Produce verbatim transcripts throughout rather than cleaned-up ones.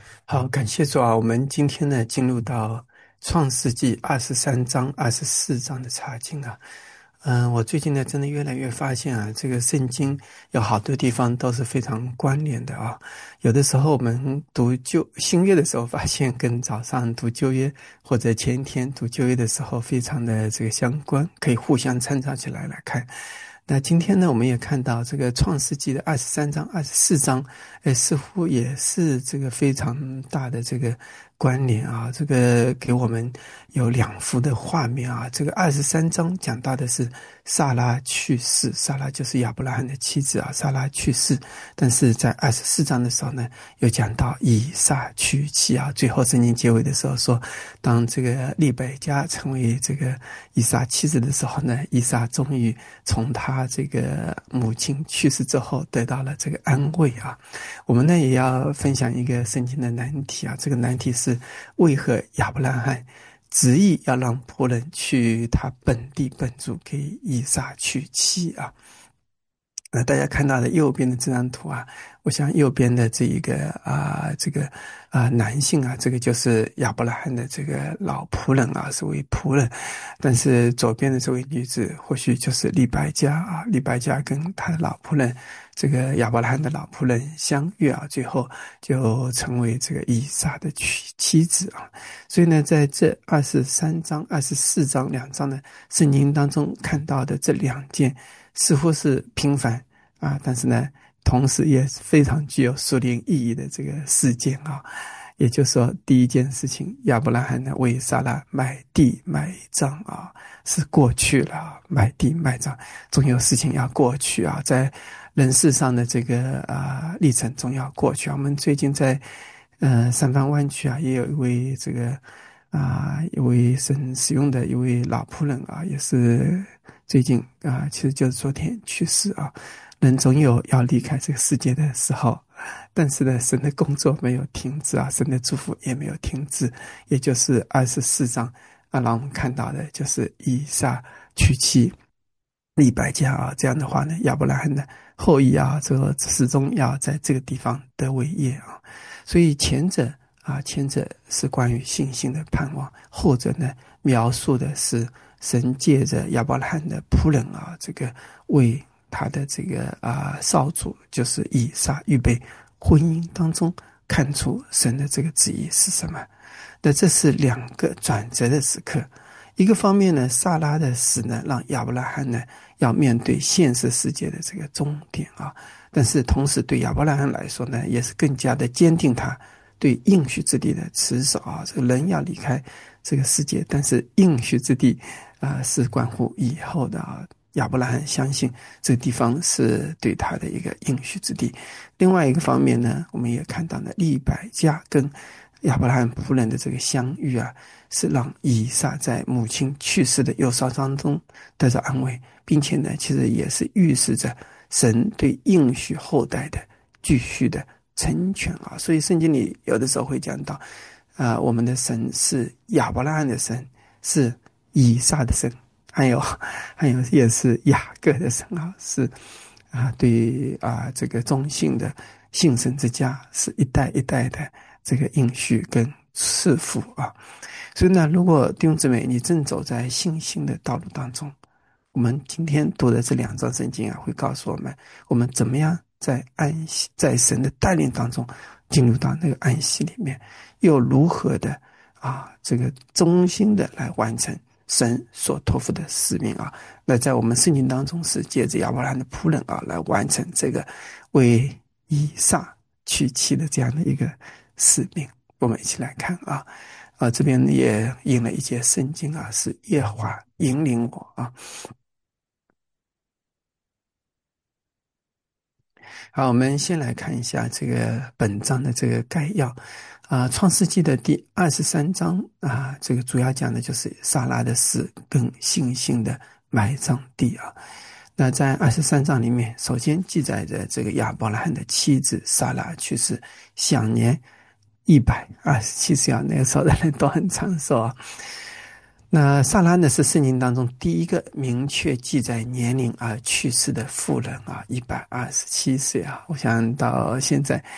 好，感谢主啊！我们今天呢，进入到创世纪二十三章、二十四章的查经啊。嗯、我最近呢，真的越来越发现啊，这个圣经有好多地方都是非常关联的啊。有的时候我们读旧新约的时候，发现跟早上读旧约或者前一天读旧约的时候非常的这个相关，可以互相参照起来来看。那今天呢，我们也看到这个创世纪的二十三章、二十四章，呃，似乎也是这个非常大的这个关联啊。这个给我们有两幅的画面啊。这个二十三章讲到的是撒拉去世，撒拉就是亚伯拉罕的妻子啊，撒拉去世。但是在二十四章的时候呢，又讲到以撒娶妻啊。最后圣经结尾的时候说，当这个利百加成为这个以撒妻子的时候呢，以撒终于从他这个母亲去世之后得到了这个安慰啊。我们呢也要分享一个圣经的难题啊，这个难题是为何亚伯拉罕执意要让仆人去他本地本族给以撒娶妻啊？那大家看到的右边的这张图啊，我想右边的这一个啊、这个啊、男性啊，这个就是亚伯拉罕的这个老仆人啊，是为仆人。但是左边的这位女子，或许就是利百加啊，利百加跟他的老仆人，这个亚伯拉罕的老仆人相遇啊，最后就成为这个以撒的妻妻子啊。所以呢，在这二十三章、二十四章两章的圣经当中看到的这两件，似乎是平凡啊，但是呢，同时也非常具有属灵意义的这个事件啊。也就是说，第一件事情，亚伯拉罕呢为撒拉买地买葬啊，是过去了，买地买葬，总有事情要过去啊，在人世上的这个啊历程总要过去啊。我们最近在呃三藩湾区啊，也有一位这个啊一位神使用的一位老仆人啊，也是最近啊，其实就是昨天去世啊。人总有要离开这个世界的时候，但是呢，神的工作没有停止啊，神的祝福也没有停止。也就是二十四章啊，让我们看到的就是以撒娶妻利百加啊，这样的话呢，亚伯拉罕的后裔啊，这个始终要在这个地方得伟业啊。所以前者啊，前者是关于信心的盼望，后者呢，描述的是神借着亚伯拉罕的仆人啊，这个为他的这个啊少主，就是以撒预备婚姻当中看出神的这个旨意是什么。那这是两个转折的时刻。一个方面呢，撒拉的死呢，让亚伯拉罕呢要面对现实世界的这个终点啊。但是同时对亚伯拉罕来说呢，也是更加的坚定他对应许之地的持守啊。这个人要离开这个世界，但是应许之地啊、呃、是关乎以后的啊。亚伯拉罕相信这个地方是对他的一个应许之地。另外一个方面呢，我们也看到呢，利百加跟亚伯拉罕仆人的这个相遇啊，是让以撒在母亲去世的忧伤当中得到安慰，并且呢，其实也是预示着神对应许后代的继续的成全啊。所以圣经里有的时候会讲到，啊、呃，我们的神是亚伯拉罕的神，是以撒的神，还有还有也是雅各的神啊，是啊，对啊，这个中信的信神之家是一代一代的这个应许跟赐福啊。所以呢，如果弟兄姊妹你正走在信心的道路当中，我们今天读的这两章圣经啊，会告诉我们，我们怎么样在安息，在神的带领当中进入到那个安息里面，又如何的啊，这个忠心的来完成神所托付的使命啊。那在我们圣经当中是借着亚伯拉罕的仆人啊，来完成这个为以撒娶妻的这样的一个使命。我们一起来看啊。啊，这边也引了一节圣经啊，是耶和华引领我啊。好，我们先来看一下这个本章的这个概要啊。创世纪的第二十三章啊，这个主要讲的就是撒拉的死跟信心的埋葬地啊。那在二十三章里面，首先记载着这个亚伯拉罕的妻子撒拉去世，享年一百二十七岁啊。那个时候的人都很长寿啊。那撒拉呢是圣经当中第一个明确记载年龄而去世的妇人啊，一百二十七岁啊。我想到现在啊、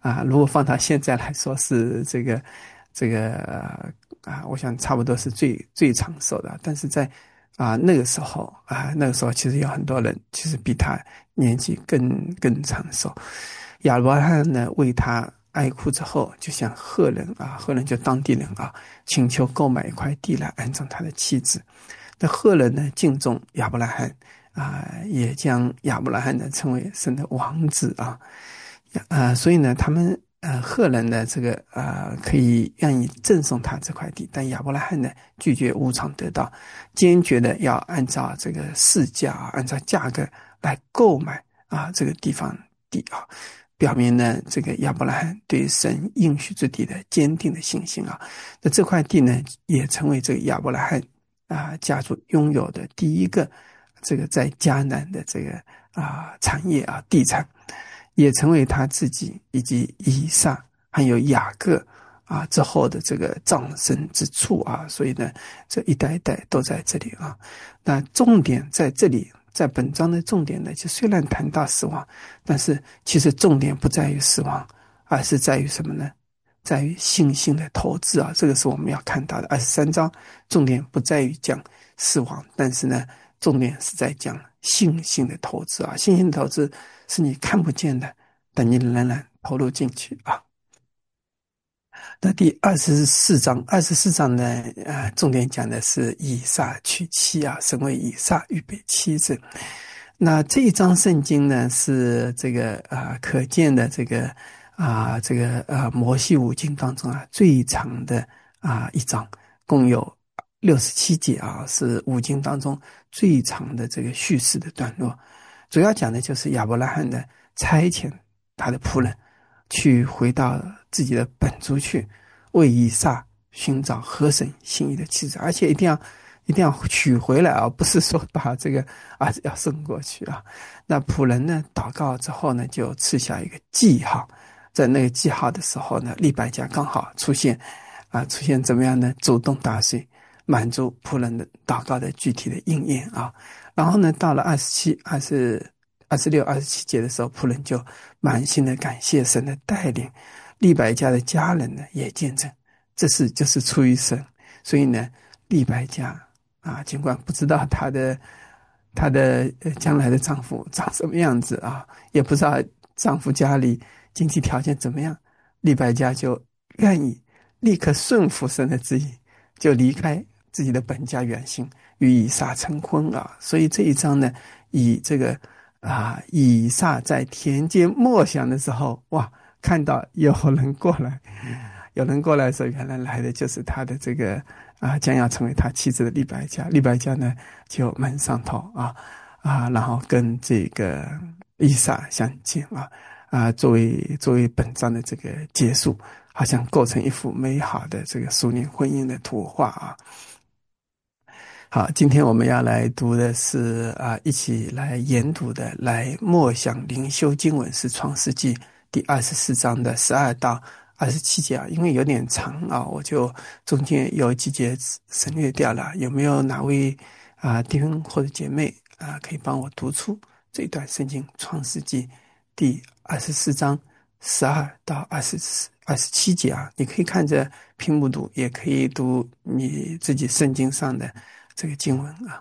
啊，如果放到现在来说是这个这个啊，我想差不多是最最长寿的。但是在啊那个时候啊，那个时候其实有很多人其实比他年纪更更长寿。亚伯拉罕呢为他哀哭之后，就向赫人啊，赫人就当地人啊，请求购买一块地来安葬他的妻子。那赫人呢敬重亚伯拉罕啊，也将亚伯拉罕呢称为神的王子啊。啊，所以呢，他们呃赫人的这个呃可以愿意赠送他这块地，但亚伯拉罕呢拒绝无偿得到，坚决的要按照这个市价啊，按照价格来购买啊这个地方地啊，表明呢这个亚伯拉罕对神应许之地的坚定的信心啊。那这块地呢也成为这个亚伯拉罕啊家族拥有的第一个这个在迦南的这个啊产业啊地产。也成为他自己以及以撒还有雅各啊之后的这个葬身之处啊，所以呢，这一代一代都在这里啊。那重点在这里，在本章的重点呢，就虽然谈到死亡，但是其实重点不在于死亡，而是在于什么呢？在于信心的投资啊，这个是我们要看到的。二十三章重点不在于讲死亡，但是呢，重点是在讲信心的投资啊，信心的投资是你看不见的，但你仍然投入进去啊。那第二十四章，二十四章呢，呃，重点讲的是以撒娶妻啊，神为以撒预备妻子。那这一章圣经呢，是这个啊、呃，可见的这个啊、呃，这个呃摩西五经当中啊最长的啊、呃、一章，共有六十七节啊，是五经当中最长的这个叙事的段落。主要讲的就是亚伯拉罕的差遣他的仆人去回到自己的本族去，为以撒寻找合神心意的妻子，而且一定要一定要娶回来啊，不是说把这个儿子要送过去啊。那仆人呢祷告之后呢，就赐下一个记号，在那个记号的时候呢，利百加刚好出现啊，出现怎么样呢？主动打水，满足仆人的祷告的具体的应验啊。然后呢，到了二十七、二十、二十六、二十七节的时候，仆人就满心的感谢神的带领。利百加的家人呢也见证，这是就是出于神。所以呢，利百加啊，尽管不知道她的她的呃将来的丈夫长什么样子啊，也不知道丈夫家里经济条件怎么样，利百加就愿意立刻顺服神的旨意，就离开自己的本家远行，与以撒成婚啊。所以这一章呢，以这个啊以撒在田间默想的时候，哇，看到有人过来，有人过来的时候，原来来的就是他的这个啊将要成为他妻子的利百加。利百加呢就门上头啊啊，然后跟这个以撒相见啊啊，作为作为本章的这个结束，好像构成一幅美好的这个属灵婚姻的图画啊。好，今天我们要来读的是啊，一起来研读的，来默想灵修经文是创世纪第二十四章的十二到二十七节啊，因为有点长啊，我就中间有几节省略掉了。有没有哪位啊弟兄或者姐妹啊可以帮我读出这一段圣经创世纪第二十四章十二到二十二十七节啊？你可以看着屏幕读，也可以读你自己圣经上的这个经文啊。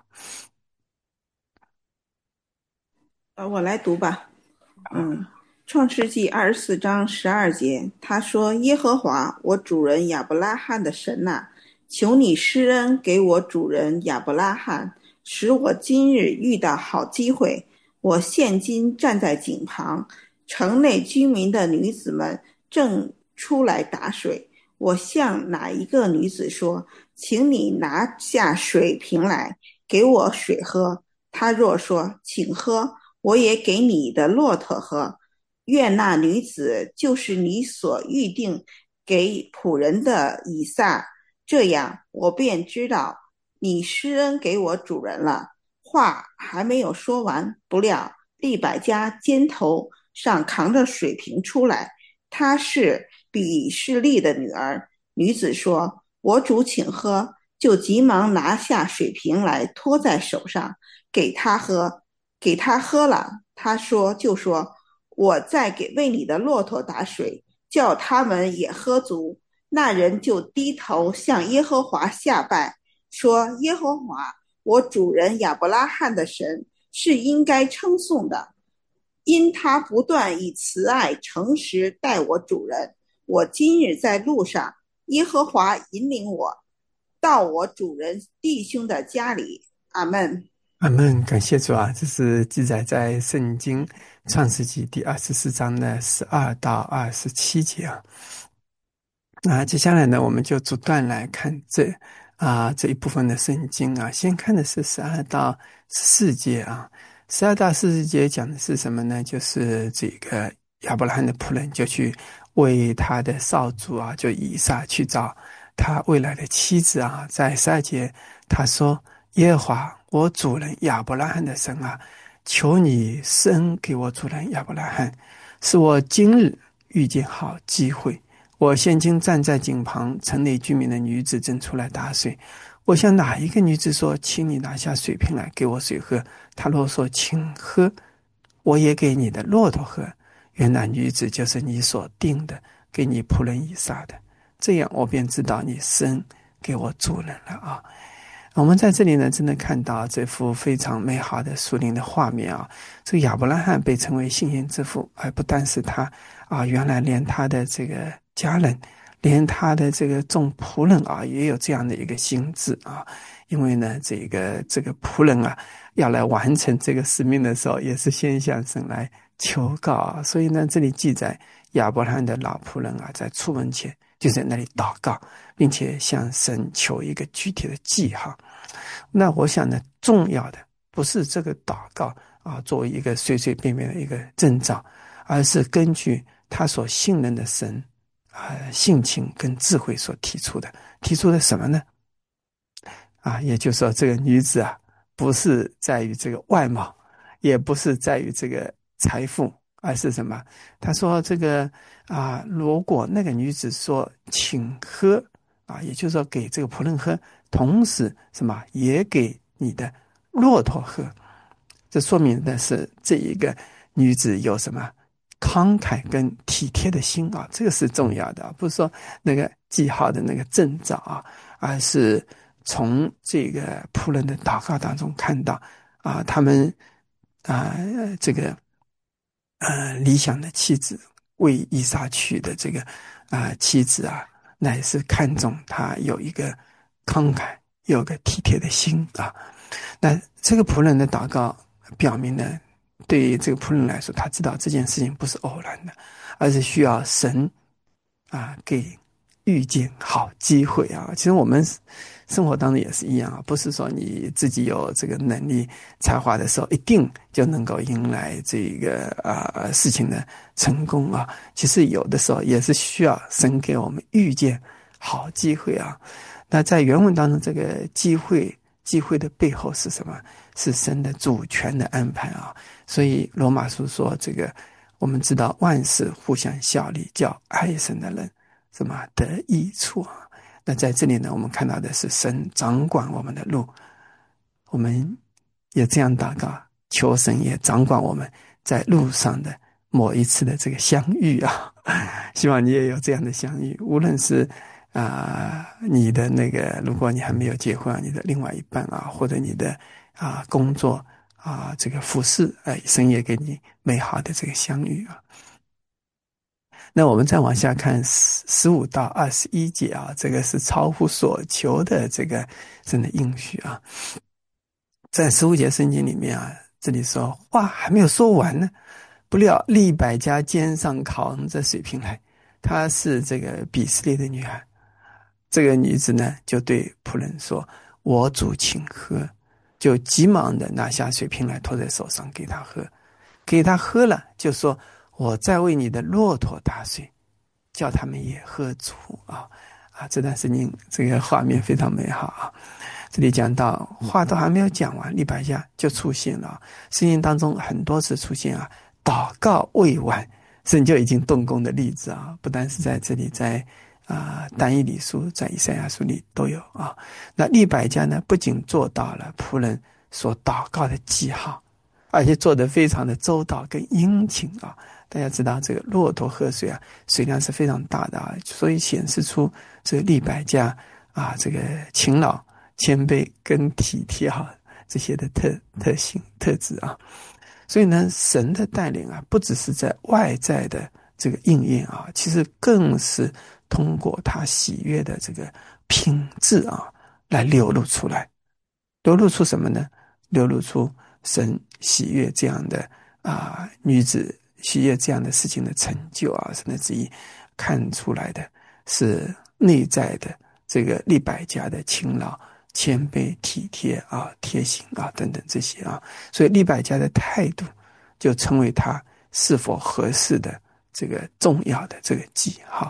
呃，我来读吧。嗯，创世纪二十四章十二节，他说：耶和华我主人亚伯拉罕的神呐、啊，求你施恩给我主人亚伯拉罕，使我今日遇到好机会。我现今站在井旁，城内居民的女子们正出来打水。我向哪一个女子说：请你拿下水瓶来，给我水喝。她若说：请喝，我也给你的骆驼喝。愿那女子就是你所预定给仆人的以撒，这样我便知道你施恩给我主人了。话还没有说完，不料利百加肩头上扛着水瓶出来，她是比示利的女儿。女子说：我主请喝，就急忙拿下水瓶来，托在手上给他喝。给他喝了，他说就说：我再给为你的骆驼打水。 叫他们也喝足。那人就低头向耶和华下拜，说：耶和华，我主人亚伯拉罕的神是应该称颂的，因他不断以慈爱诚实待我主人。我今日在路上，耶和华引领我到我主人弟兄的家里。阿们。 阿们，感谢主啊！这是记载在圣经创世纪第二十四章的十二到二十七节啊。那接下来呢，我们就逐段来看这啊这一部分的圣经啊。先看的是十二到十四节啊。十二到十四节讲的是什么呢？就是这个亚伯拉罕的仆人就去为他的少主啊，就以撒去找他未来的妻子啊。在十二节他说：耶和华我主人亚伯拉罕的神啊，求你施恩给我主人亚伯拉罕，使我今日遇见好机会。我现今站在井旁，城内居民的女子正出来打水。我向哪一个女子说：请你拿下水瓶来给我水喝。她若说：请喝，我也给你的骆驼喝。原来女子就是你所定的，给你仆人以撒的。这样我便知道你施恩给我主人了啊。我们在这里呢，真的看到这幅非常美好的属灵的画面啊！这个亚伯拉罕被称为信心之父，而不单是他啊，原来连他的这个家人，连他的这个众仆人啊，也有这样的一个心志啊。因为呢，这个这个仆人啊，要来完成这个使命的时候，也是先向神来求告啊。所以呢，这里记载亚伯拉罕的老仆人啊，在出门前就在那里祷告，并且向神求一个具体的记号。那我想呢，重要的不是这个祷告啊，作为一个随随便便的一个征兆，而是根据他所信任的神啊性情跟智慧所提出的。提出的什么呢？啊，也就是说，这个女子啊，不是在于这个外貌，也不是在于这个财富，而是什么？他说这个啊，如果那个女子说请喝啊，也就是说给这个仆人喝，同时什么也给你的骆驼喝，这说明的是这一个女子有什么慷慨跟体贴的心啊，这个是重要的，不是说那个记号的那个征兆啊，而是从这个仆人的祷告当中看到啊，他们啊这个呃理想的妻子为以撒娶的这个啊妻子啊，乃是看重他有一个慷慨，有个体贴的心啊。那这个仆人的祷告表明呢，对于这个仆人来说，他知道这件事情不是偶然的，而是需要神啊给遇见好机会啊。其实我们生活当中也是一样啊，不是说你自己有这个能力才华的时候，一定就能够迎来这个啊事情的成功啊。其实有的时候也是需要神给我们遇见好机会啊。那在原文当中，这个机会机会的背后是什么？是神的主权的安排啊。所以罗马书说，这个我们知道万事互相效力，叫爱神的人什么得益处啊。那在这里呢，我们看到的是神掌管我们的路，我们也这样祷告，求神也掌管我们在路上的某一次的这个相遇啊。希望你也有这样的相遇，无论是啊、呃，你的那个，如果你还没有结婚，你的另外一半啊，或者你的啊、呃、工作啊、呃、这个服侍，哎，神也给你美好的这个相遇啊。那我们再往下看十五到二十一节啊，这个是超乎所求的这个神的应许啊。在十五节圣经里面啊，这里说话还没有说完呢，不料利百加肩上扛着水瓶来，她是这个比斯列的女孩。这个女子呢，就对仆人说：我主请喝。就急忙的拿下水瓶来，托在手上给他喝。给他喝了，就说：我再为你的骆驼打水，叫他们也喝足啊啊！这段圣经这个画面非常美好啊。这里讲到话都还没有讲完，利百加就出现了。圣经当中很多次出现啊，祷告未完，神就已经动工的例子啊，不单是在这里，在啊但以理书，在以赛亚书里都有啊。那利百加呢，不仅做到了仆人所祷告的记号，而且做得非常的周到跟殷勤啊， 大家知道这个骆驼喝水啊，水量是非常大的啊，所以显示出这个利百加啊，这个勤劳、谦卑跟体贴哈、啊、这些的特特性特质啊。所以呢，神的带领啊，不只是在外在的这个应验啊，其实更是通过他喜悦的这个品质啊，来流露出来。流露出什么呢？流露出神喜悦这样的啊女子喜悦这样的事情的成就啊，神的旨意看出来的是内在的这个利百加的勤劳、谦卑、体贴啊、贴心啊等等这些啊，所以利百加的态度就成为他是否合适的这个重要的这个记号。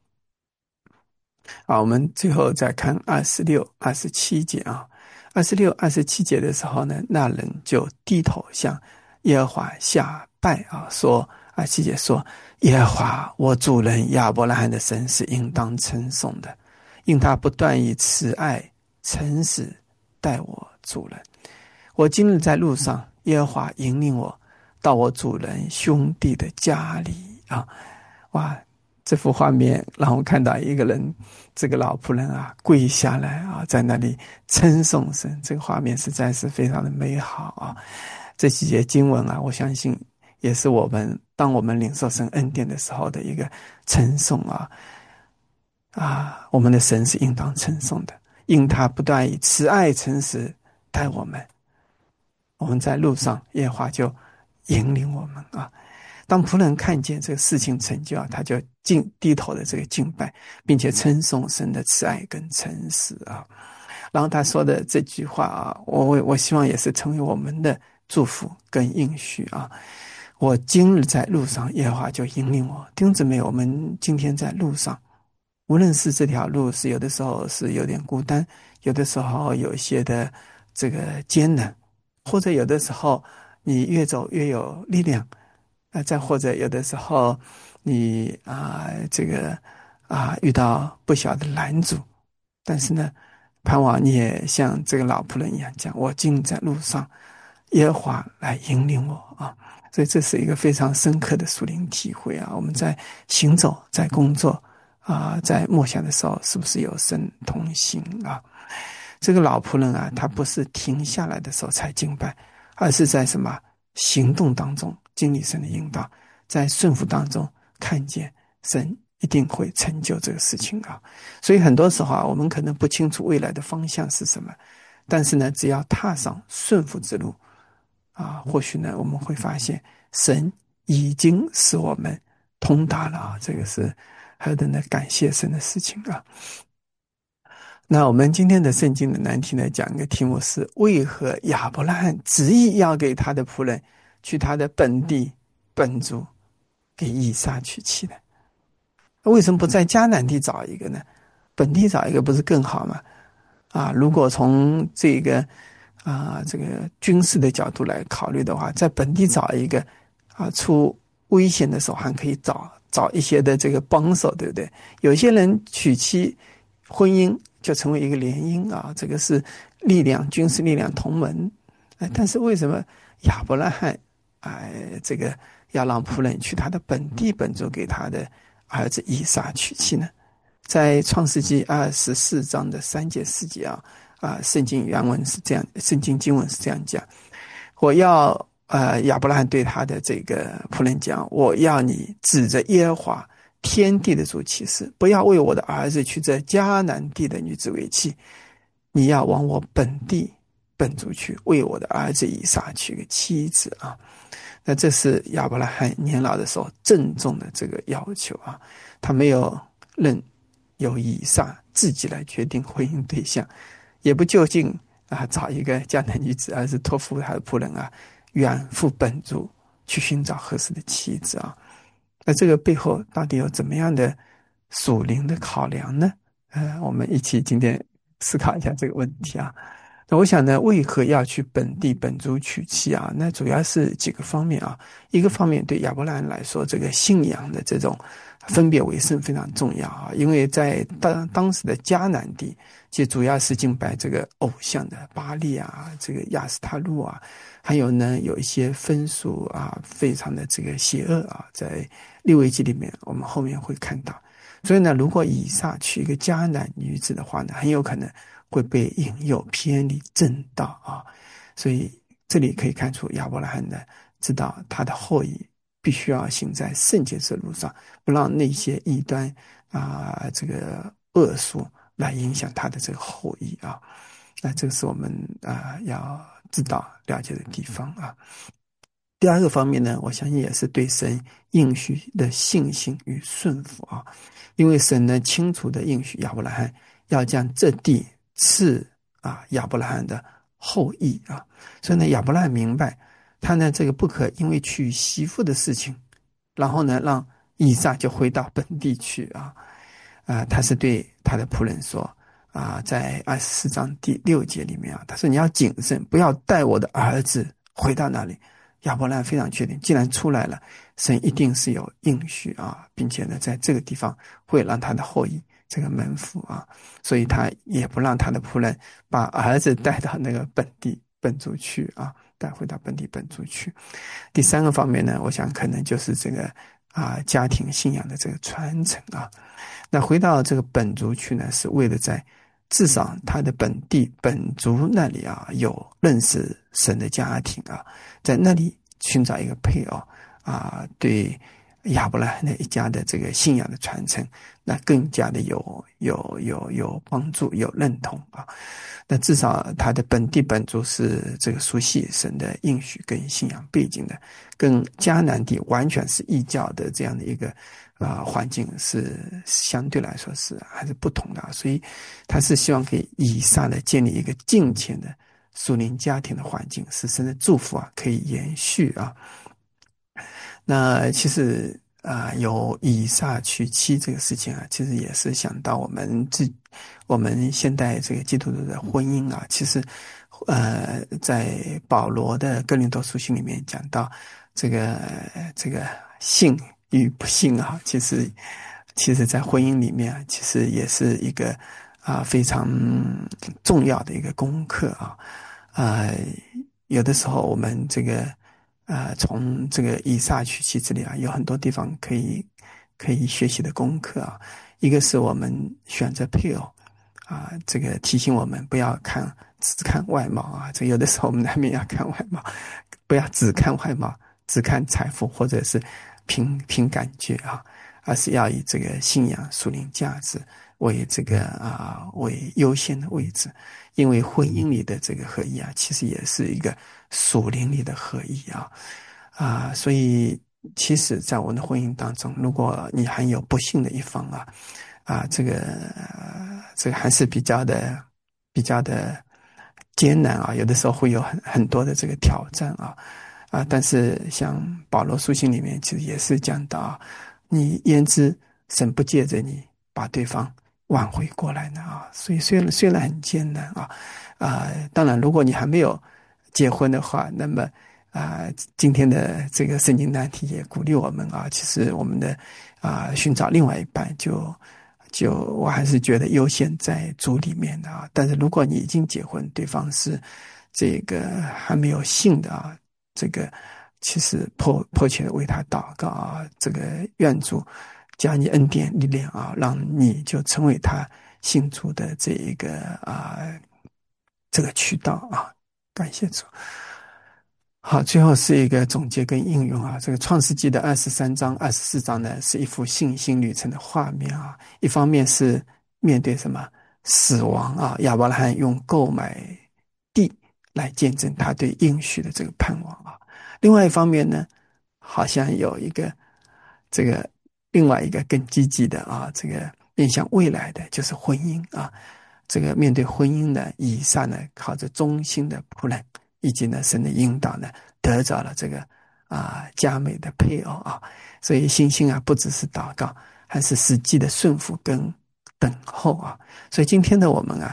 好，我们最后再看二十六、二十七节啊。二十六、二十七节的时候呢，那人就低头向耶和华下拜啊，说二十七节说：耶和华我主人亚伯拉罕的神是应当称颂的，因他不断以慈爱、诚实待我主人。我今日在路上，耶和华引领我到我主人兄弟的家里啊，哇！这幅画面让我看到一个人，这个老仆人啊，跪下来啊，在那里称颂神，这个画面实在是非常的美好啊。这几节经文啊，我相信也是我们当我们领受神恩典的时候的一个称颂啊啊，我们的神是应当称颂的，因他不断以慈爱诚实待我们，我们在路上，耶和华就引领我们啊。当仆人看见这个事情成就啊，他就敬低头的这个敬拜，并且称颂神的慈爱跟诚实啊。然后他说的这句话啊，我我希望也是成为我们的祝福跟应许啊。我今日在路上，耶和华就引领我。弟兄姊妹，我们今天在路上，无论是这条路是有的时候是有点孤单，有的时候有一些的这个艰难，或者有的时候你越走越有力量。啊，再或者有的时候你啊、呃、这个啊遇到不小的拦阻，但是呢，盼望你也像这个老仆人一样讲，我今在路上，耶和华来引领我啊。所以这是一个非常深刻的属灵体会啊。我们在行走、在工作啊、在默想的时候，是不是有神同行啊？这个老仆人啊，他不是停下来的时候才敬拜，而是在什么行动当中经历神的引导，在顺服当中看见神一定会成就这个事情啊。所以很多时候啊，我们可能不清楚未来的方向是什么，但是呢，只要踏上顺服之路啊，或许呢，我们会发现神已经使我们通达了啊，这个是何等的感谢神的事情啊。那我们今天的圣经的难题呢，讲一个题目是：为何亚伯拉罕执意要给他的仆人去他的本地本族给以撒娶妻呢？为什么不在迦南地找一个呢？本地找一个不是更好吗？啊，如果从这个啊这个军事的角度来考虑的话，在本地找一个啊，出危险的时候还可以找找一些的这个帮手，对不对？有些人娶妻婚姻就成为一个联姻啊，这个是力量军事力量同盟。哎，但是为什么亚伯拉罕哎这个要让仆人去他的本地本族给他的儿子以撒娶妻呢？在创世纪二十四章的三节四节啊啊，圣经原文是这样，圣经经文是这样讲：我要呃亚伯拉罕对他的这个仆人讲，我要你指着耶和华天地的主起誓，不要为我的儿子娶这迦南地的女子为妻，你要往我本地本族去，为我的儿子以撒娶个妻子啊。那这是亚伯拉罕年老的时候郑重的这个要求啊，他没有任由以撒自己来决定婚姻对象，也不就近啊找一个迦南女子，而是托付他的仆人啊远赴本族去寻找合适的妻子啊。那这个背后到底有怎么样的属灵的考量呢？呃，我们一起今天思考一下这个问题啊。 那我想呢，为何要去本地本族娶妻啊？那主要是几个方面啊。一个方面对亚伯拉罕来说，这个信仰的这种分别为圣非常重要啊，因为在当当时的迦南地，其实主要是敬拜这个偶像的巴力啊，这个亚斯他路啊，还有呢有一些风俗啊，非常的这个邪恶啊，在利未记里面我们后面会看到。所以呢，如果以撒娶一个迦南女子的话呢，很有可能会被引诱偏离正道啊。所以这里可以看出亚伯拉罕呢，知道他的后裔必须要行在圣洁之路上，不让那些异端啊、呃、这个恶俗来影响他的这个后裔啊。那这个是我们啊、呃、要知道了解的地方啊。第二个方面呢，我相信也是对神应许的信心与顺服啊，因为神呢清楚的应许亚伯拉罕要将这地赐啊亚伯拉罕的后裔啊，所以呢亚伯拉罕明白他呢这个不可因为娶媳妇的事情，然后呢让以撒就回到本地去啊啊，他是对他的仆人说啊，在二十四章第六节里面啊，他说你要谨慎，不要带我的儿子回到那里。亚伯兰非常确定，既然出来了，神一定是有应许啊，并且呢，在这个地方会让他的后裔这个门父啊，所以他也不让他的仆人把儿子带到那个本地本族去啊，带回到本地本族去。第三个方面呢，我想可能就是这个啊家庭信仰的这个传承啊。那回到这个本族去呢，是为了在至少他的本地本族那里啊，有认识神的家庭啊，在那里寻找一个配偶啊，对亚伯拉罕的一家的这个信仰的传承，那更加的有有有有帮助，有认同啊。那至少他的本地本族是这个熟悉神的应许跟信仰背景的，跟迦南地完全是异教的这样的一个啊、呃、环境是相对来说是还是不同的，所以他是希望给以撒的建立一个敬虔的属灵家庭的环境，使神的祝福啊可以延续啊。那其实啊、呃，有以撒娶妻这个事情啊，其实也是想到我们自我们现代这个基督徒的婚姻啊，其实呃，在保罗的哥林多书信里面讲到这个这个信与不信啊，其实其实在婚姻里面其实也是一个啊非常重要的一个功课啊。呃，有的时候我们这个呃从这个以撒娶妻这里啊，有很多地方可以可以学习的功课啊。一个是我们选择配偶啊，这个提醒我们不要看只看外貌啊，这有的时候我们难免要看外貌，不要只看外貌，只看财富或者是凭凭感觉啊，而是要以这个信仰属灵价值为这个啊为优先的位置。因为婚姻里的这个合一啊，其实也是一个属灵里的合一啊啊，所以其实在我们的婚姻当中，如果你还有不幸的一方啊啊，这个这个还是比较的比较的艰难啊，有的时候会有很很多的这个挑战啊啊，但是像保罗书信里面其实也是讲到，你焉知神不借着你把对方挽回过来呢啊，所以虽然虽然很艰难啊啊，当然如果你还没有结婚的话，那么啊，今天的这个圣经难题也鼓励我们啊，其实我们的啊寻找另外一半就就我还是觉得优先在主里面的啊。但是如果你已经结婚，对方是这个还没有信的啊，这个其实迫迫切的为他祷告啊，这个愿主加你恩典力量啊，让你就成为他信主的这一个啊这个渠道啊，感谢主。好，最后是一个总结跟应用啊。这个创世纪的二十三章、二十四章呢，是一幅信心旅程的画面啊。一方面是面对什么死亡啊，亚伯拉罕用购买地来见证他对应许的这个盼望啊。另外一方面呢，好像有一个这个另外一个更积极的啊，这个面向未来的就是婚姻啊。这个面对婚姻呢，以撒呢靠着忠心的仆人以及呢神的引导呢，得着了这个啊佳美的配偶啊。所以信心啊不只是祷告，还是实际的顺服跟等候啊。所以今天的我们啊，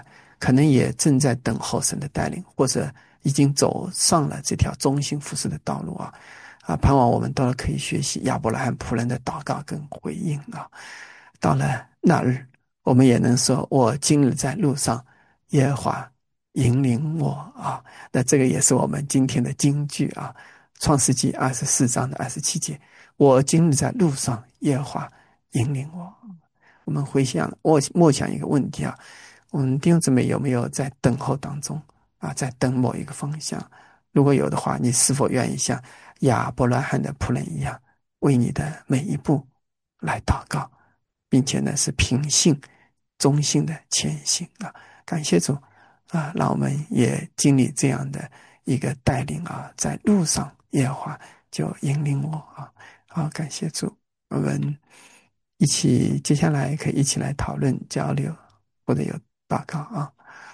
可能也正在等候神的带领，或者已经走上了这条忠心服侍的道路啊。啊，盼望我们都可以学习亚伯拉罕仆人的祷告跟回应啊。到了那日，我们也能说：我今日在路上，耶和华引领我啊。那这个也是我们今天的金句啊。创世纪二十四章的二十七节：我今日在路上，耶和华引领我。我们回想，我默想一个问题啊：我们弟兄姊妹有没有在等候当中啊，在等某一个方向？如果有的话，你是否愿意像亚伯拉罕的仆人一样，为你的每一步来祷告，并且呢是凭信忠心的前行啊？感谢主啊，让我们也经历这样的一个带领啊，在路上耶和华就引领我啊。好，感谢主，我们一起接下来可以一起来讨论交流，或者有祷告啊。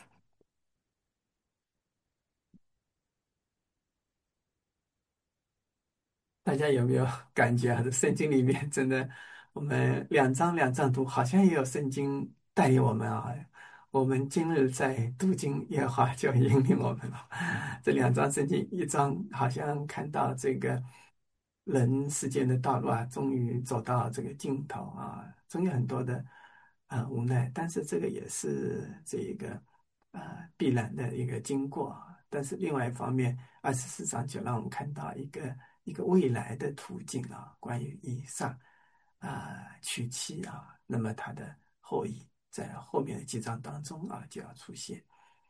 大家有没有感觉啊？这圣经里面真的，我们两章两章读，好像也有圣经带领我们啊。我们今日在读经，耶和华就引领我们了。这两章圣经，一章好像看到这个人世间的道路啊，终于走到这个尽头啊，总有很多的啊、呃无奈，但是这个也是这一个呃必然的一个经过。但是另外一方面，二十四章就让我们看到一个一个未来的途径啊，关于以上啊、娶妻啊，那么他的后裔在后面的几章当中啊就要出现。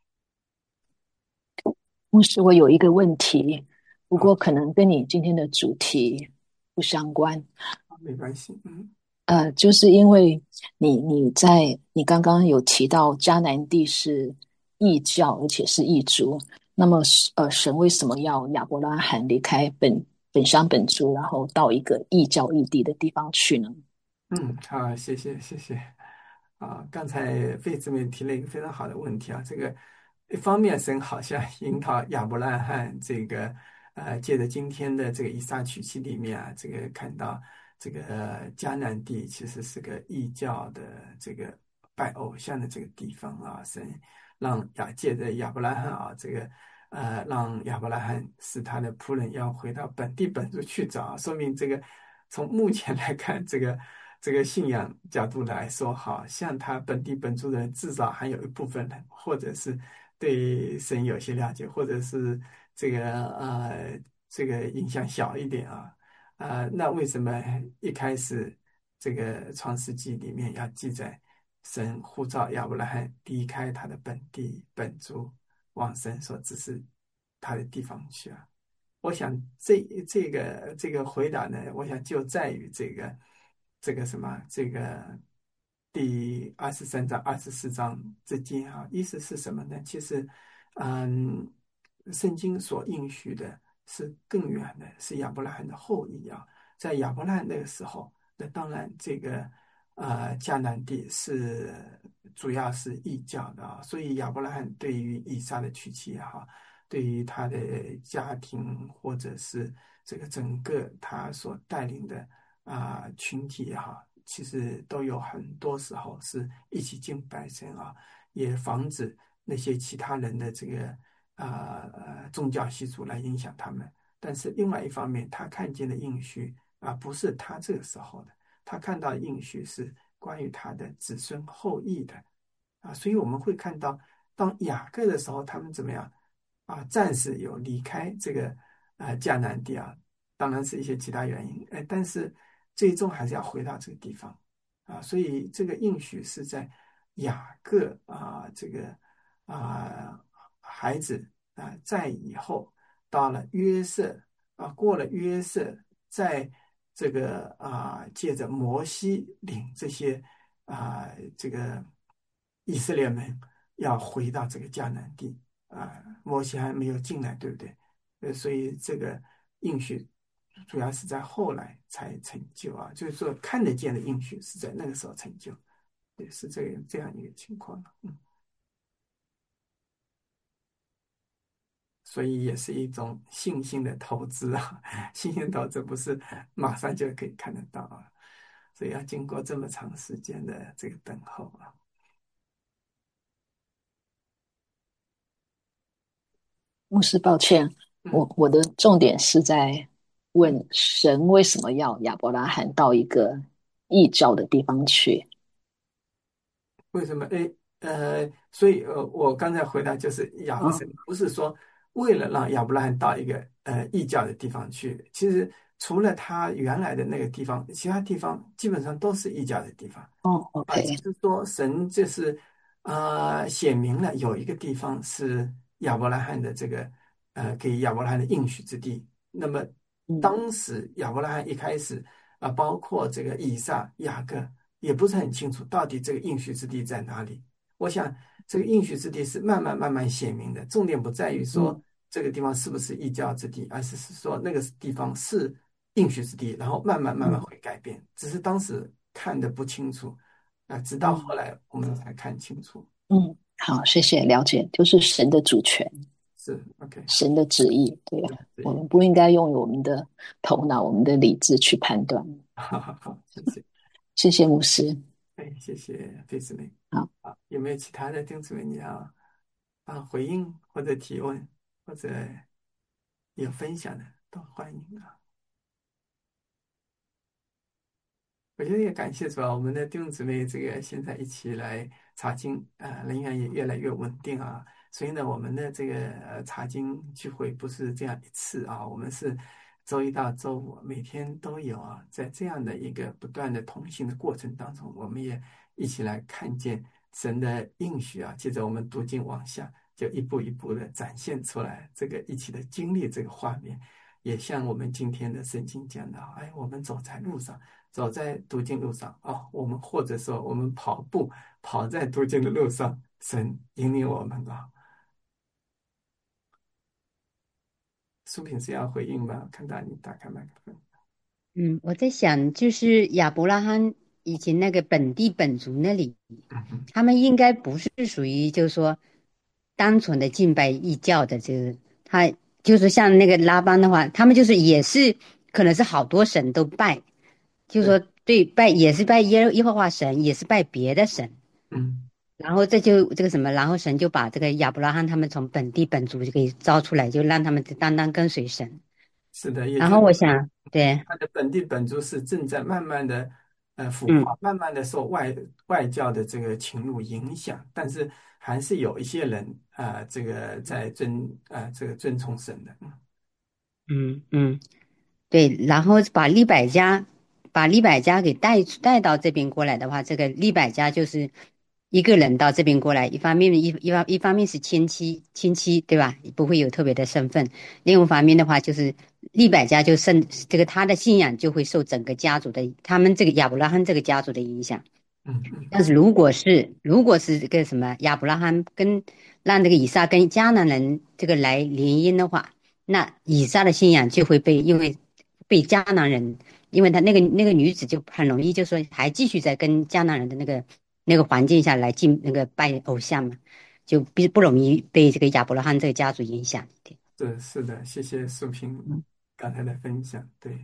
牧师，我有一个问题，不好， 过可能跟你今天的主题不相关。 没关系，嗯呃，就是因为你你在你刚刚有提到迦南地是异教，而且是异族，那么呃，神为什么要亚伯拉罕离开本本乡本族，然后到一个异教异地的地方去呢？ 嗯，好，谢谢谢谢。啊，刚才费姊妹提了一个非常好的问题啊，这个一方面神好像引导亚伯拉罕这个呃，借着今天的这个以撒娶妻里面啊，这个看到这个呃迦南地其实是个异教的这个拜偶像的这个地方啊，神让亚借着亚伯拉罕啊，这个呃让亚伯拉罕使他的仆人要回到本地本族去找，说明这个从目前来看，这个这个信仰角度来说，好像他本地本族的人至少还有一部分人，或者是对神有些了解，或者是这个呃这个影响小一点啊。啊、那为什么一开始这个创世纪里面要记载神呼召亚伯拉罕离开他的本地本族，往神所指示他的地方去啊？我想这这个这个回答呢，我想就在于这个这个什么这个第二十三章、二十四章之间啊，意思是什么呢？其实，嗯，圣经所应许的是更远的，是亚伯拉罕的后裔啊。在亚伯拉罕那个时候，那当然这个呃迦南地是主要是异教的啊，所以亚伯拉罕对于以撒的娶妻也好，对于他的家庭或者是这个整个他所带领的啊、群体也好，其实都有很多时候是一起敬拜神啊，也防止那些其他人的这个啊呃宗教习俗来影响他们。但是另外一方面，他看见的应许啊，不是他这个时候的，他看到的应许是关于他的子孙后裔的啊，所以我们会看到，当雅各的时候，他们怎么样啊？暂时有离开这个呃迦南地啊，当然是一些其他原因，哎，但是最终还是要回到这个地方啊，所以这个应许是在雅各啊这个啊孩子啊在以后到了约瑟啊，过了约瑟，在这个啊借着摩西领这些啊这个以色列们要回到这个迦南地啊，摩西还没有进来，对不对？呃，所以这个应许主要是在后来才成就啊，就是说看得见的应许是在那个时候成就，对，是这个这样一个情况。嗯，所以也是一种信心的投资啊，信心投资不是马上就可以看得到啊，所以要经过这么长时间的这个等候啊。 牧师，抱歉， 嗯， 我我的重点是在问神为什么要亚伯拉罕到一个异教的地方去？ 为什么？诶，呃，所以呃，我刚才回答就是亚神嗯不是说为了让亚伯拉罕到一个呃异教的地方去，其实除了他原来的那个地方，其他地方基本上都是异教的地方。 哦啊，只 ，OK， 是说神就是啊，显明了有一个地方是亚伯拉罕的这个呃给亚伯拉罕的应许之地。那么嗯当时亚伯拉罕一开始啊，包括这个以撒、雅各也不是很清楚到底这个应许之地在哪里。我想这个应许之地是慢慢慢慢显明的，重点不在于说嗯这个地方是不是异教之地，而是是说那个地方是应许之地，然后慢慢慢慢嗯会改变，只是当时看的不清楚。啊，直到后嗯来我们才看清楚。 嗯，好，谢谢了解，就是神的主权， 是 OK， 神的旨意，对呀，我对， 们不应该用我们的头脑、我们的理智去判断。 好好好，谢谢， 谢谢牧师。 哎，谢谢费姊妹。 好。 啊，有没有其他的弟兄姊妹你要啊回应或者提问或者有分享的，都欢迎啊。我觉得也感谢主啊，我们的弟兄姊妹这个现在一起来查经啊，人员也越来越稳定啊。所以呢，我们的这个呃查经聚会不是这样一次啊，我们是周一到周五每天都有啊。在这样的一个不断的同行的过程当中，我们也一起来看见神的应许啊。接着我们读经往下，就一步一步的展现出来，这个一起的经历这个画面，也像我们今天的圣经讲的，哎，我们走在路上。走在读经路上哦，我们或者说我们跑步跑在读经的路上，神引领我们啊。苏品是要回应吗？看到你打开麦克风。 嗯，我在想，就是亚伯拉罕以前那个本地本族那里， 嗯哼， 他们应该不是属于就是说单纯的敬拜异教的，就是他就是像那个拉邦的话，他们就是也是可能是好多神都拜，就是对， 说对拜也是拜耶耶和华神，也是拜别的神， 嗯， 然后这就这个什么，然后神就把这个亚伯拉罕他们从本地本族就给招出来，就让他们单单跟随神。 是的，也然就是后我想，对， 他的本地本族是正在慢慢的呃腐嗯。 化，慢慢的受外外教的这个侵入影响，但是还是有一些人啊、呃这个在遵啊、呃这个遵从神的。嗯嗯嗯，对，然后把利百加，把利百加给带带到这边过来的话，这个利百加就是一个人到这边过来，一方面一一方一方面是亲戚亲戚对吧？不会有特别的身份，另外一方面的话就是利百加就受这个他的信仰就会受整个家族的他们这个亚伯拉罕这个家族的影响。 嗯嗯， 但是如果是如果是这个什么亚伯拉罕跟让这个以撒跟迦南人这个来联姻的话，那以撒的信仰就会被因为被迦南人，因为他那个那个女子就很容易就说还继续在跟迦南人的那个那个环境下来敬那个拜偶像嘛，就不不容易被这个亚伯拉罕这个家族影响。 是是的，谢谢苏平嗯刚才的分享，对。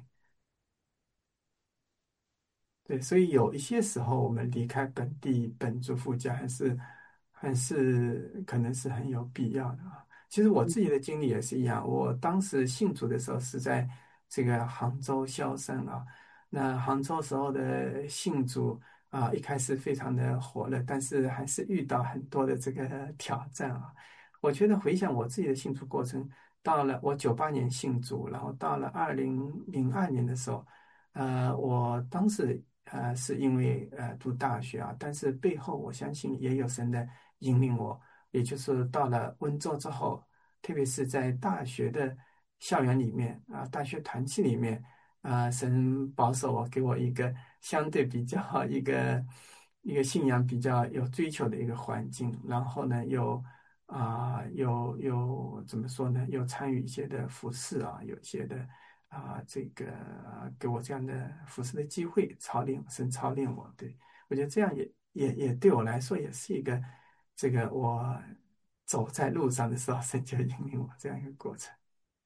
对，所以有一些时候，我们离开本地本族父家，还是还是可能是很有必要的啊。其实我自己的经历也是一样，我当时信主的时候是在这个杭州萧山啊。那杭州时候的信主啊，一开始非常的火热，但是还是遇到很多的这个挑战啊。我觉得回想我自己的信主过程，到了我九八年信主，然后到了二零零二年的时候。呃，我当时呃是因为呃读大学啊，但是背后我相信也有神的引领我，也就是到了温州之后，特别是在大学的校园里面啊，大学团契里面啊，神保守我，给我一个相对比较一个一个信仰比较有追求的一个环境，然后呢又啊有有怎么说呢，有参与一些的服饰啊，有一些的。啊，这个啊给我这样的服侍的机会，操练神操练我，对，我觉得这样也也也对我来说也是一个这个我走在路上的时候，神就引领我这样一个过程。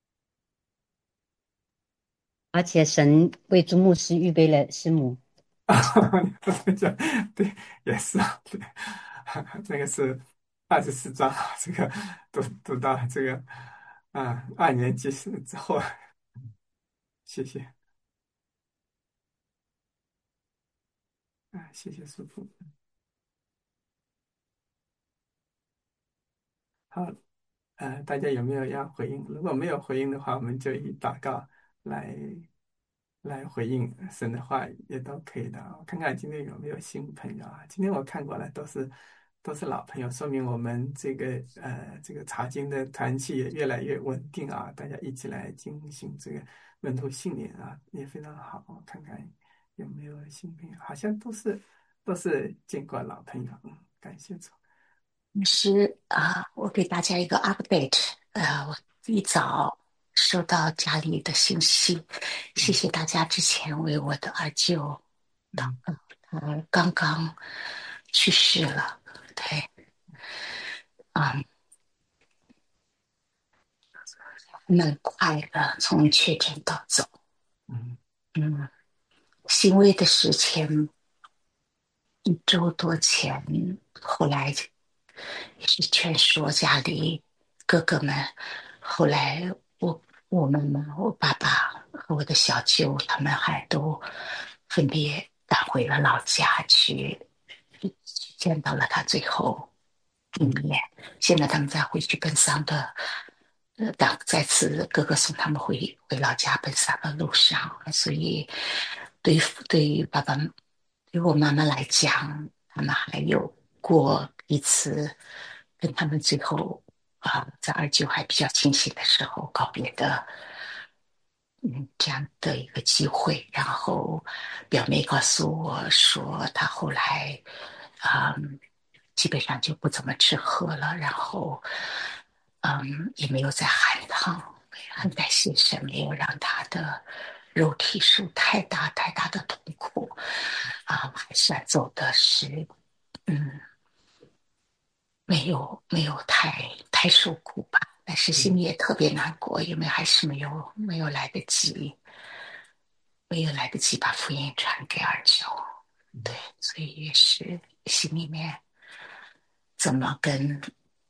而且神为朱牧师预备了师母。 啊，对，也是啊，对，这个是二十四章啊，这个读读到这个啊，二年级生之后，谢谢啊，谢谢师傅。好，呃，大家有没有要回应？如果没有回应的话，我们就以祷告来来回应神的话，也都可以的。我看看今天有没有新朋友啊？今天我看过了，都是都是老朋友，说明我们这个呃这个查经的团契也越来越稳定啊。大家一起来进行这个门徒训练啊，也非常好。我看看有没有新朋友，好像都是都是见过老朋友。嗯，感谢主。 是啊，我给大家一个 update。呃，我一早收到家里的信息，谢嗯谢大家之前为我的二舅祷嗯告，他刚刚去世了。对，嗯，蛮快的，从确诊到走。 嗯嗯，欣慰的是前一周多前，后来也是劝说家里哥哥们。后来我我们嘛，我爸爸和我的小舅他们还都分别赶回了老家去，去见到了他最后一嗯面。现在他们在回去奔丧的，呃，当再次哥哥送他们回回老家奔丧的路上，所以对于对于爸爸对于我妈妈来讲，他们还有过一次跟他们最后啊、在二舅还比较清醒的时候告别的，嗯，这样的一个机会。然后表妹告诉我说，她后来啊、嗯基本上就不怎么吃喝了，然后嗯，也没有再喊汤。很感谢神没有让她的肉体受太大太大的痛苦啊、还算走的是嗯。没有没有太太受苦吧，但是心里嗯也特别难过，因为还是没有没有来得及，没有来得及把福音传给二舅。对， 嗯所以也是心里面怎么跟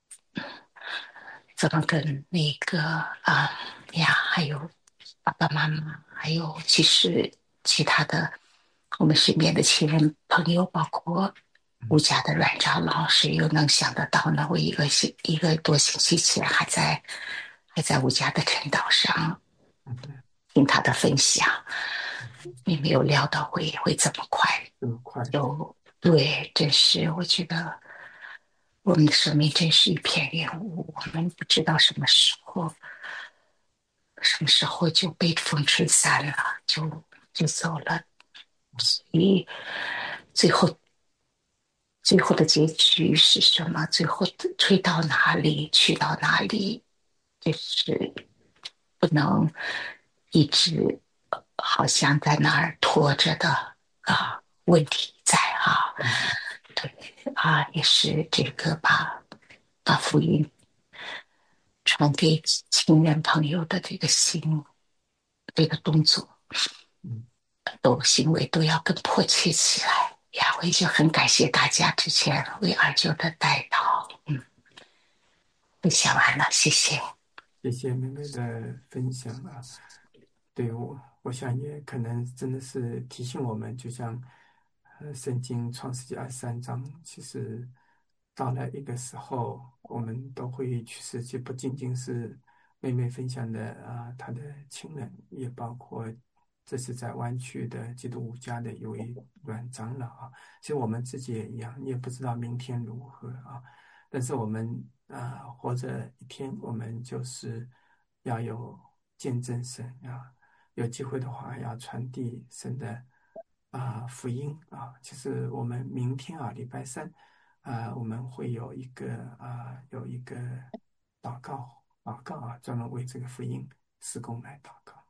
怎么跟那个啊呀，还有爸爸妈妈，还有其实其他的我们身边的亲人朋友，包括吴嗯家的阮长老，谁又能想得到呢？我一个星一个多星期前还在还在吴家的晨祷上嗯，对， 听他的分享，也没有料到会会这么快这么快，对， 就对，真是我觉得我们的生命真是一片云雾，我们不知道什么时候什么时候就被风吹散了，就就走了。所以最后最后的结局是什么？最后吹到哪里，去到哪里，就是不能一直好像在那儿拖着的啊问题在啊。 嗯对啊，也是这个把把福音传给亲人朋友的这个心，这个动作， 嗯， 都行为都要更迫切起来呀！我也就很感谢大家之前为二舅的带祷。嗯，分享完了，谢谢。 谢谢妹妹的分享啊。对我，我想也可能真的是提醒我们，就像呃，圣经创世纪二十三章，其实到了一个时候，我们都会去世，就不仅仅是妹妹分享的啊，她的亲人，也包括这次在湾区的基督五家的一位阮长老啊。其实我们自己也一样，你也不知道明天如何啊。但是我们啊，活着一天，我们就是要有见证神啊。有机会的话，要传递神的啊、福音啊。其实我们明天啊，礼拜三啊，我们会有一个啊，有一个祷告祷告啊，专门为这个福音施工来祷告。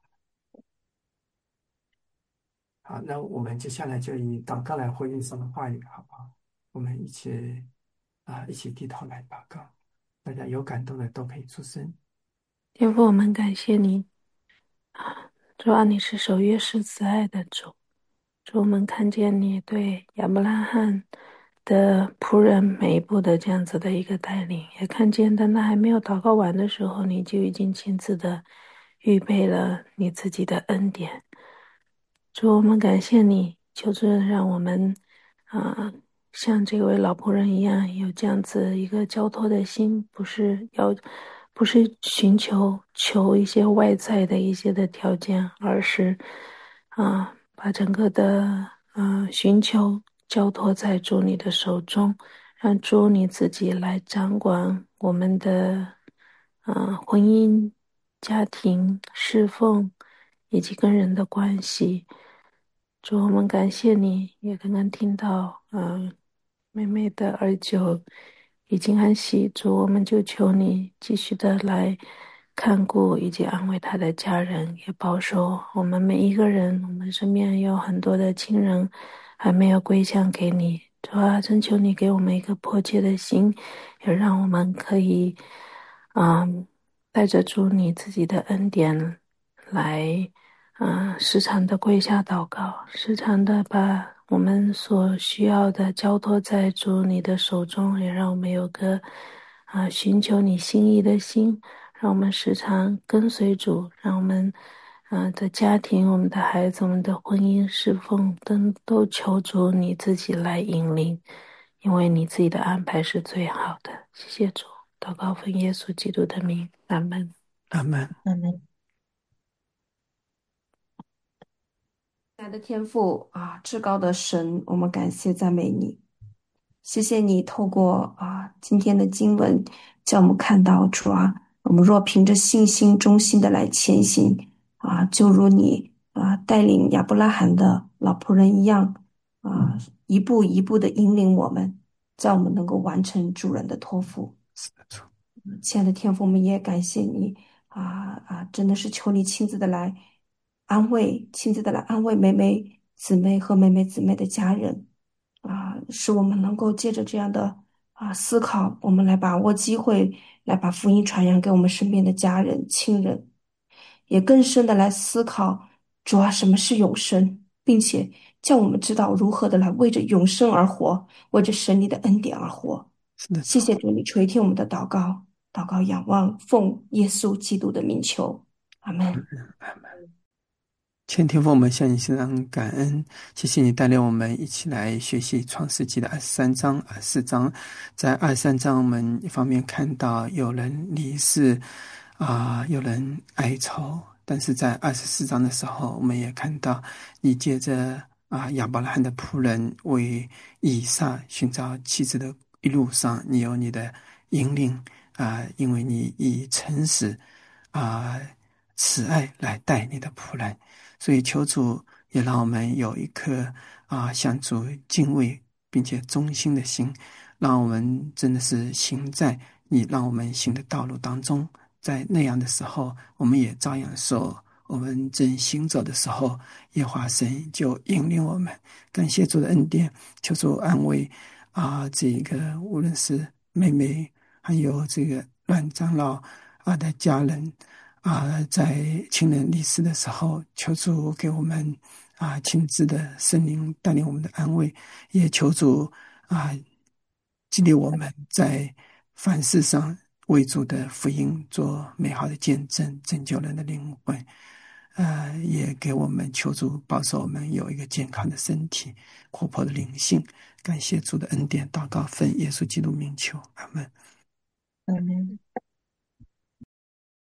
好，那我们接下来就以祷告来回应神的话语，好不好？我们一起啊，一起低头来祷告。大家有感动的都可以出声。 天父，我们感谢你啊，主啊，你是守约是慈爱的主。主，我们看见你对亚伯拉罕的仆人每一步的这样子的一个带领，也看见当他还没有祷告完的时候，你就已经亲自的预备了你自己的恩典。主，我们感谢你，求主让我们啊、呃像这位老仆人一样，有这样子一个交托的心，不是要不是寻求求一些外在的一些的条件，而是啊、把整个的啊、寻求交托在主你的手中，让主你自己来掌管我们的啊、婚姻、家庭、侍奉以及跟人的关系。主，我们感谢你，也刚刚听到，嗯、妹妹的二舅已经安息，主，我们就求你继续的来看顾以及安慰他的家人，也保守我们每一个人。我们身边有很多的亲人还没有归向给你，主啊，征求你给我们一个迫切的心，也让我们可以，嗯，带着主你自己的恩典来。啊，时常的跪下祷告，时常的把我们所需要的交托在主你的手中，也让我们有个啊寻求你心意的心，让我们时常跟随主，让我们啊的家庭、我们的孩子、我们的婚姻侍奉都都求主你自己来引领，因为你自己的安排是最好的。谢谢主，祷告奉耶稣基督的名，阿门。 阿门。 阿门。 亲爱的天父啊，至高的神，我们感谢赞美你，谢谢你透过啊今天的经文，叫我们看到主啊，我们若凭着信心忠心的来前行啊，就如你啊带领亚伯拉罕的老仆人一样啊，一步一步的引领我们，叫我们能够完成主人的托付。亲爱的天父，我们也感谢你啊啊，真的是求你亲自的来安慰，亲自的来安慰妹妹姊妹和妹妹姊妹的家人啊，使我们能够借着这样的啊思考，我们来把握机会，来把福音传扬给我们身边的家人、亲人，也更深的来思考主啊，什么是永生，并且叫我们知道如何的来为着永生而活，为着神你的恩典而活。 是的， 谢谢主，你垂听我们的祷告，祷告仰望，奉耶稣基督的名求，阿门。 阿门。前天父，我们向你献上感恩，谢谢你带领我们一起来学习创世纪的二十三章、二十四章。在二十三章，我们一方面看到有人离世啊、有人哀愁，但是在二十四章的时候，我们也看到你借着啊亚伯拉罕的仆人为以撒寻找妻子的一路上，你有你的引领啊、因为你以诚实啊、慈爱来带你的仆人。所以求主也让我们有一颗啊向主敬畏并且忠心的心，让我们真的是行在你让我们行的道路当中。在那样的时候，我们也照样说，我们正行走的时候，耶和华神就引领我们。感谢主的恩典，求主安慰啊这个无论是妹妹还有这个阮长老啊的家人啊，在亲人离世的时候，求主给我们啊亲自的圣灵带领我们的安慰，也求主啊激励我们在凡事上为主的福音做美好的见证，拯救人的灵魂。呃，也给我们求主保守我们有一个健康的身体，活泼的灵性。感谢主的恩典，祷告奉耶稣基督名求，阿门。 阿门。